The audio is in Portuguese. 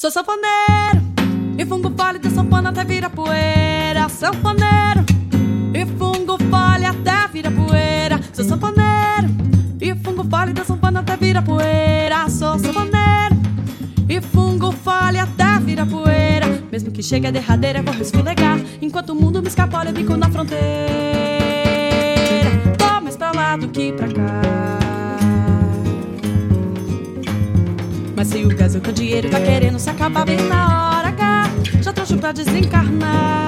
Sou sanfoneiro e fungo folha de sanfona até vira poeira. Sanfoneiro e fungo folha até vira poeira. Sou sanfoneiro e fungo folha de sanfona até vira poeira. Sou sanfoneiro e fungo folha até vira poeira. Mesmo que chegue a derradeira eu vou resfulegar. Enquanto o mundo me escapola eu bico na fronteira. Tô mais pra lá do que pra cá. Mas se o gás e o candeeiro tá querendo se acabar bem na hora H, já trouxe pra desencarnar.